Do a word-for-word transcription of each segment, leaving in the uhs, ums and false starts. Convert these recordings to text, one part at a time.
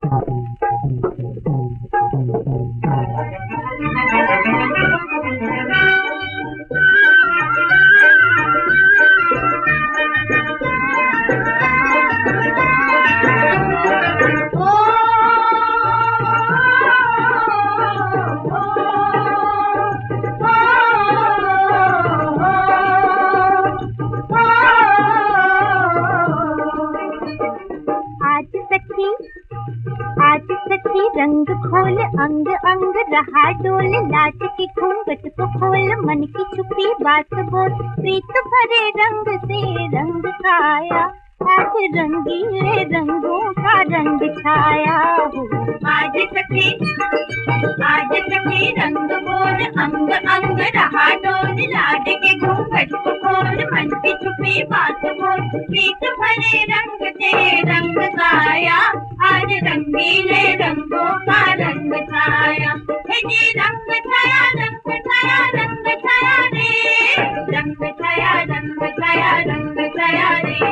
आज सखी रंग खोल अंग अंग रहा डोल, लाज की घूंघट को खोल मन की छुपी बात बोल, प्रीत भरे रंग से रंग खाया, आज रंगीले रंगों का रंग छाया हो। आज सखी आज सखी रंग बोल अंग अंग रहा डोल, लाज की घूंघट को खोल मन की छुपी बात बोल, प्रीत भरे रंग से रंग खाया, आज रंगीले रंगों का रंग छाया। जी रंग छाया रंग छाया रंग छाया रे, रंग छाया रंग छाया रंग छाया रे।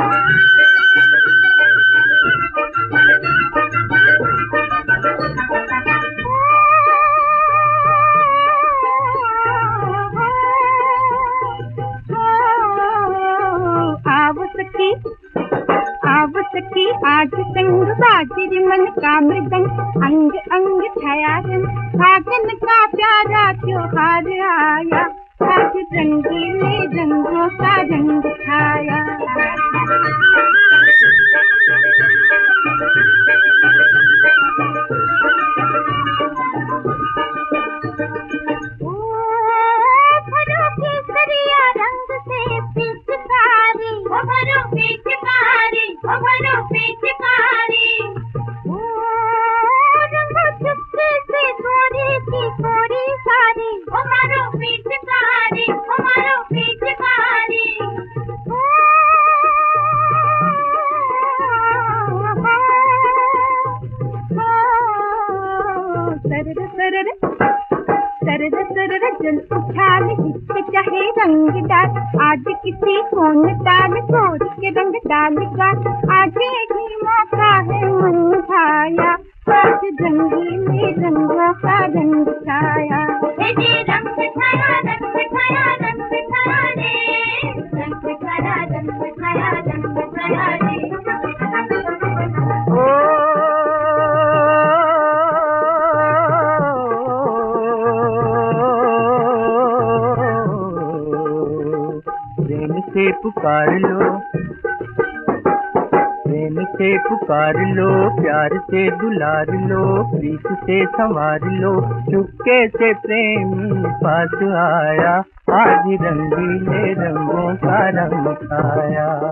आव सखी आव सखी आज संग बाजी मन का मृदंग, अंग अंग छाया रंग, फागुन का प्यारा त्योहार आया, आज रंगीले रंगों का रंग छाया। ओ भरो केसरिया रंग से पिचकारी, ओ भरो पिचकारी, ओ भरो पिचकारी, ओ रंगो चुपके से गोरी की गोरी सारी, ओ भरो पिचकारी, ओ भरो पिचकारी, ओ सरर सरर सरर सरर जल उछाल जिसके चाहे रंग डाल, आज किसी को न डाल छोड़ के रंग डालेगा, आज ही मौका है मन भाया, आज रंगीले रंगों का रंग छाया। जी रंग छाया रंग छाया रंग छाया रे, रंग छाया रंग छाया रंग छाया रे। प्रेम से पुकार लो, प्रेम से पुकार लो, प्यार से दुलार लो, प्रीत से संवार लो, चुपके से प्रेम पास आया, आज रंगीले रंगों का रंग छाया।